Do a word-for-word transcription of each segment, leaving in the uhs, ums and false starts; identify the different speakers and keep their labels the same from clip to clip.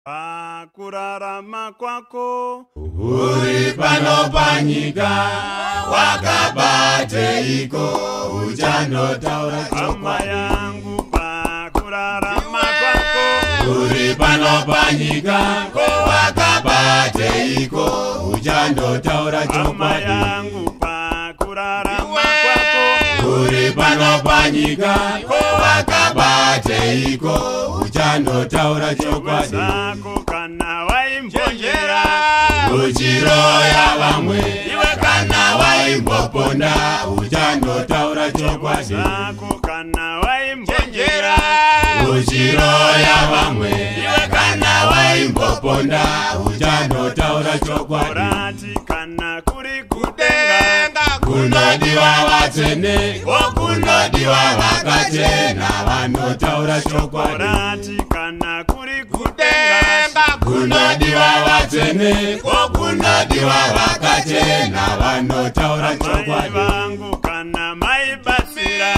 Speaker 1: Pakurarama kwako
Speaker 2: uri pano panyika wakabate iko uchandotaura
Speaker 1: hama yangu. Pakurarama kwako
Speaker 2: uri pano panyika wakabate iko uchandotaura
Speaker 1: hama yangu. Pakurarama kwako
Speaker 2: uri pano panyika wakabate iko uchandotaura chokwadi
Speaker 1: kana waimbonjera
Speaker 2: uchiroya vamwe iwe kana waimboponda uchandotaura chokwadi
Speaker 1: kana waimbonjera
Speaker 2: uchiroya vamwe iwe kana waimboponda uchandotaura chokwadi
Speaker 1: kana kuri kudenga
Speaker 2: kunodiwa vatsvene kunodiwa vakachena vanotaura chokwadi
Speaker 1: kana kuri kudenga
Speaker 2: kunodiwa vatsvene kunodiwa vakachena vanotaura chokwadi
Speaker 1: vangu kana maibatsira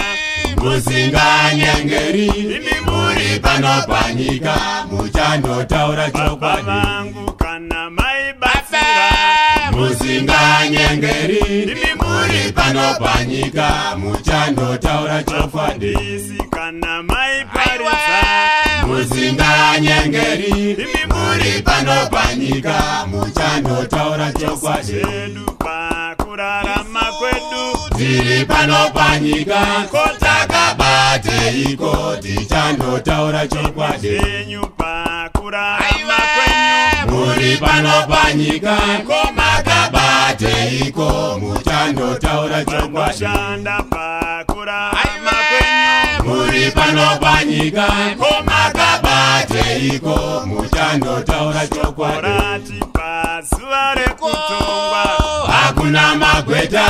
Speaker 2: musinganyengeri imi muri pano panyika muchandotaura chokwadi
Speaker 1: vangu kana maibatsira
Speaker 2: musinganyengeri imi muri pano panyika muchandotaura chokwadi
Speaker 1: kana maiparidza
Speaker 2: musinganyengeri imi muri pano panyika muchandotaura chokwadi
Speaker 1: pakurarama kwedu
Speaker 2: tiri pano panyika kotakabate iko tichandotaura chokwadi
Speaker 1: pakurarama kwenyu
Speaker 2: muri pano panyika komakabate iko muchandotaura chokwadi
Speaker 1: pakurarama kwenyu
Speaker 2: muri pano panyika komakabate iko muchandotaura chokwadi
Speaker 1: pazuva rekutongwa
Speaker 2: hakuna magweta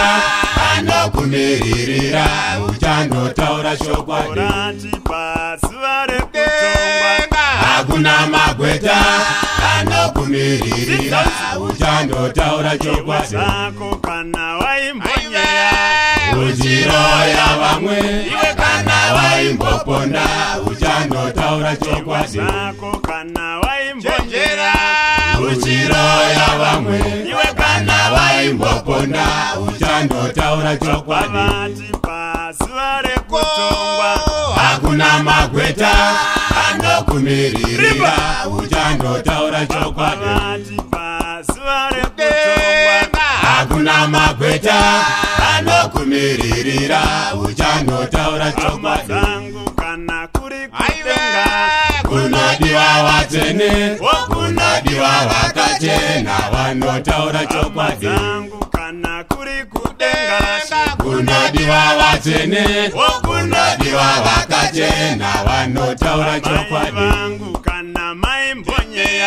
Speaker 2: anokumiririra uchandotaura chokwadi
Speaker 1: pazuva rekutongwa
Speaker 2: hakuna magweta anokumiririra uchandotaura chokwadi
Speaker 1: kana waimbonyera
Speaker 2: uchiroya vamwe iwe kana waimboponda uchandotaura chokwadi
Speaker 1: kana waimbonyera
Speaker 2: uchiroya vamwe iwe kana waimboponda uchandotaura chokwadi
Speaker 1: pazuva rekutongwa
Speaker 2: hakuna magweta anokumiririra uchandotaura chokwadi
Speaker 1: pazuva rekutongwa
Speaker 2: hakuna magweta anokumiririra uchandotaura chokwadi
Speaker 1: kana kuri kudenga
Speaker 2: kunodiwa vatsvene kunodiwa vakachena vanotaura chokwadi
Speaker 1: kana kuri kudenga
Speaker 2: kunodiwa vatsvene kunodiwa vakachena vanotaura chokwadi
Speaker 1: kana maimbonyeya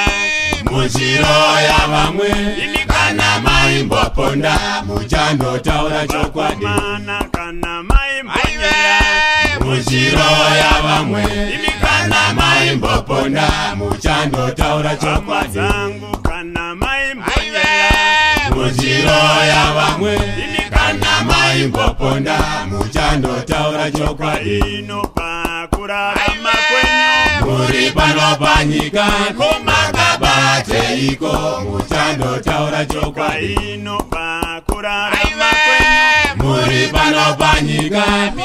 Speaker 2: muchiroya vamwe kana maimboponda muchandotaura chokwadi
Speaker 1: kana maimbonyeya
Speaker 2: muchiroya vamwe kana maimboponda muchandotaura chokwadi
Speaker 1: kana maimbonyeya
Speaker 2: muchiroya vamwe kana maimboponda muchandotaura chokwadi
Speaker 1: ino pakurarama kwenyu
Speaker 2: muri pano panyika komakabate iko muchandotaura chokwadi
Speaker 1: ino pakurarama kwenyu
Speaker 2: muri pano panyika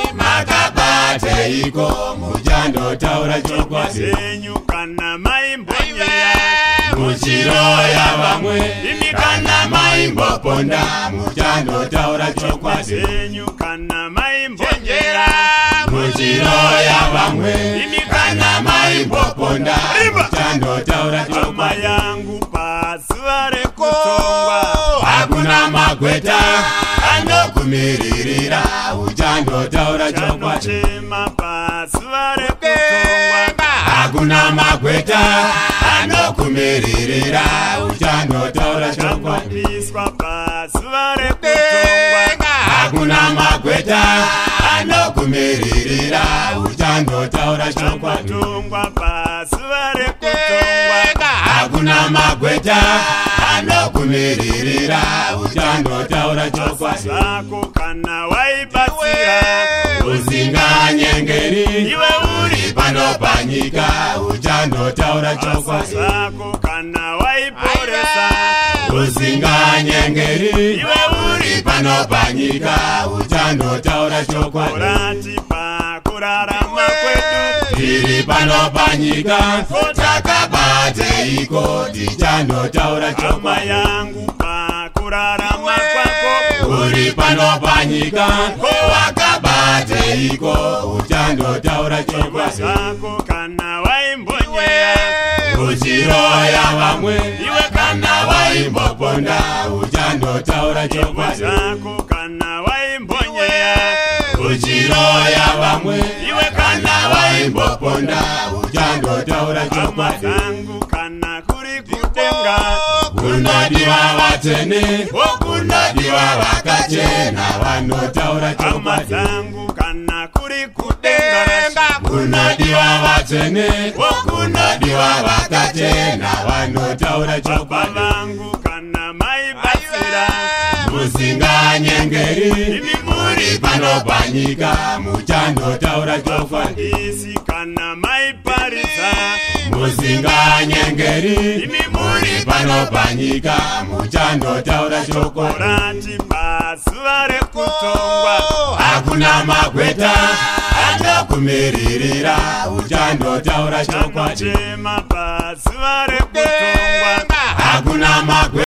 Speaker 2: makabate iko muchandotaura chokwadi
Speaker 1: enyu kana maimbonyeya
Speaker 2: muchiroya vamwe kana maimboponda muchandotaura chokwadi
Speaker 1: enyu kana maimbonyeya
Speaker 2: muchiroya vamwe kana maimboponda muchandotaura chokwadi
Speaker 1: yangu pazuva rekutongwa
Speaker 2: hakuna magweta anokumiririra uchandotaura chokwadi
Speaker 1: chema pazuva rekutongwa
Speaker 2: hakuna magweta anokumiririra uchandotaura chokwadi
Speaker 1: iswa pazuva rekutongwa
Speaker 2: hakuna magweta anokumiririra uchandotaura chokwadi
Speaker 1: tongwa pazuva rekutongwa
Speaker 2: hakuna magweta anokumiririra uchandotaura chokwadi
Speaker 1: zako kana waibatsira
Speaker 2: usinganyengeri
Speaker 1: iwe uri
Speaker 2: uri pano panyika uchandotaura chokwadi
Speaker 1: zako kana waiporesa
Speaker 2: usinganyengeri iwe uri pano panyika uchandotaura chokwadi
Speaker 1: uratipa kurarama kwedu
Speaker 2: tiri pano panyika takabate iko tichandotaura
Speaker 1: ama
Speaker 2: chokwadi
Speaker 1: yangu pa kurarama kwako
Speaker 2: uri pano panyika wakabate iko uchandotaura chokwadi
Speaker 1: zako kana waimbonyea
Speaker 2: uchiroya vamwe iwe kana waimboponda uchandotaura chokwadi
Speaker 1: zako kana waimbonyea
Speaker 2: uchiroya vamwe iwe kana waimboponda uchandotaura
Speaker 1: ama
Speaker 2: chokwadi
Speaker 1: zangu kana kuri kutenga
Speaker 2: kunodiwa vatene kunodiwa vakachena vanotaura
Speaker 1: ama
Speaker 2: chokwadi
Speaker 1: zangu kana kuri kutenga
Speaker 2: kunodiwa vatene kunodiwa vakachena vanotaura chokwadi
Speaker 1: vangu kana maibasira
Speaker 2: musinganyengeri
Speaker 1: imi
Speaker 2: muri pano panyika muchandotaura chokwadi
Speaker 1: isi kana maiparisa
Speaker 2: musinganyengeri
Speaker 1: imi
Speaker 2: muri pano panyika muchandotaura chokwadi
Speaker 1: urati pasuva rekutongwa
Speaker 2: hakuna magweta anokumiririra uchandotaura chokwadi
Speaker 1: chema pasuva rekutongwa
Speaker 2: hakuna magweta